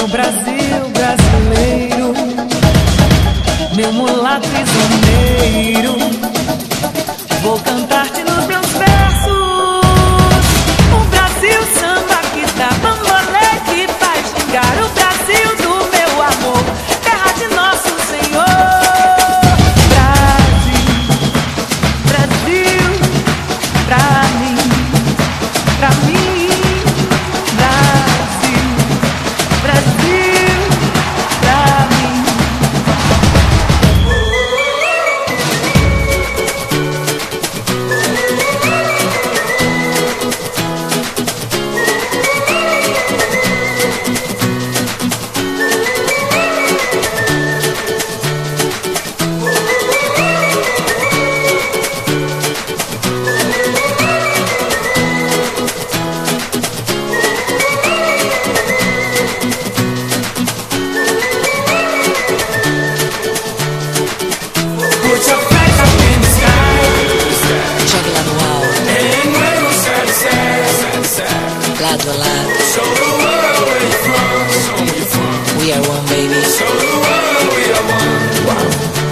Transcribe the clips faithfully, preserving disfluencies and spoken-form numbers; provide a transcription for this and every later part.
Brasil brasileiro, meu mulato prisioneiro, vou cantar-te nos meus versos. O Brasil samba que dá bambolê, que faz gingar. O Brasil do meu amor, terra de nosso Senhor. Brasil, Brasil, pra mim, pra mim. Lado a lado. Show the world where you're from. Show me where you're from. We are one, baby. Show the world we are one. Wow.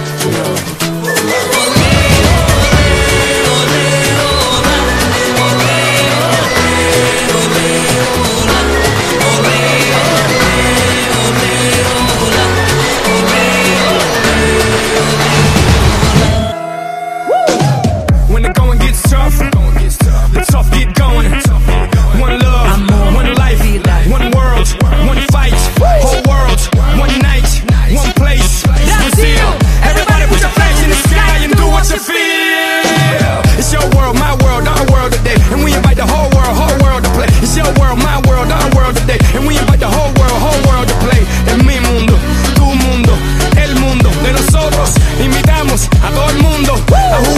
When the going gets tough, the tough get going. One love, one life, one world, one fight, whole world, one night, one place. Brazil, everybody put your flags in the sky and do what you feel. It's your world, my world, our world today, and we invite the whole world, whole world to play. It's your world, my world, our world today, and we invite the whole world, whole world to play. En mi mundo, tu mundo, el mundo de nosotros. Invitamos a todo el mundo a